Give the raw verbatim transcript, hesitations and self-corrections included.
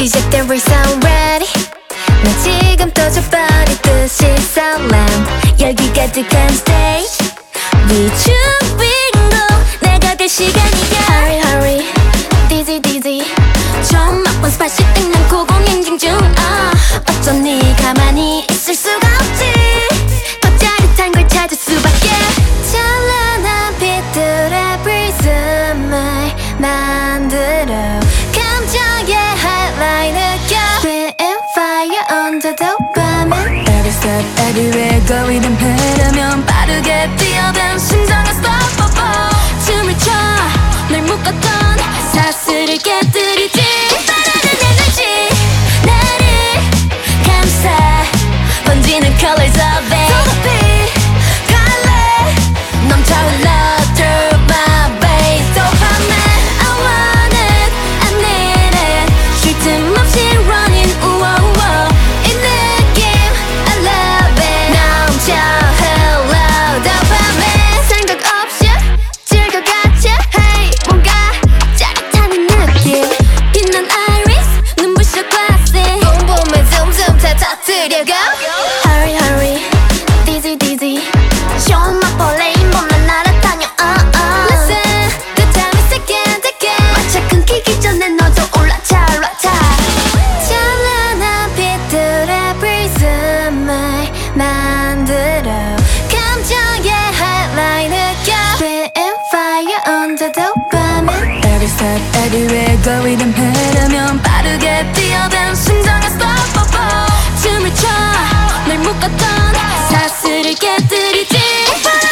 시작된 we sound ready. 나 지금 터져버리듯이 설렘 열기 가득한 stage 위축빙고 내가 될 시간이야. Hurry hurry dizzy dizzy 처음 맛본 스파이시 땡난 고공행진 중 uh. 어쩌니 가만히 있을 수가 없지. 더 짜릿한 걸 찾을 수밖에. 찬란한 빛들의 prism을 만들어 감정의 highlight 느껴. Spitting fire under the dopamine. Every step everywhere go 이름 흐르면 빠르게 뛰어든 심장은 stoppable. 춤을 춰 널 묶었던 사슬을 깨뜨리지. 빠르는 에너지 나를 감싸 번지는 colors of it. 더 높이 갈래 넘쳐흘러 through my veins. Dopamine I want it I need it 쉴 틈 없이 running 우와 우와 이 느낌 I love it 넘쳐 흘러 dopamine. 생각 없이 즐겨가자 hey 뭔가 짜릿한 느낌. 빛난 iris 눈부셔 classic boom boom에 zoom zoom 다 터뜨려 go. Hurry hurry dizzy dizzy 처음 맛볼 레인보만 날아다녀 uh uh. Listen the time is ticking ticking 마차 끊기기 전에 너도 올라타라 타. 찬란한 빛들의 prism을 만들어 감정의 highlight 느껴. Spitting fire under dopamine. Every step everywhere go 이름 흐르면 빠르게 뛰어든 심장은 stoppable. 춤을 춰 널 묶었던 사슬을 깨뜨리지.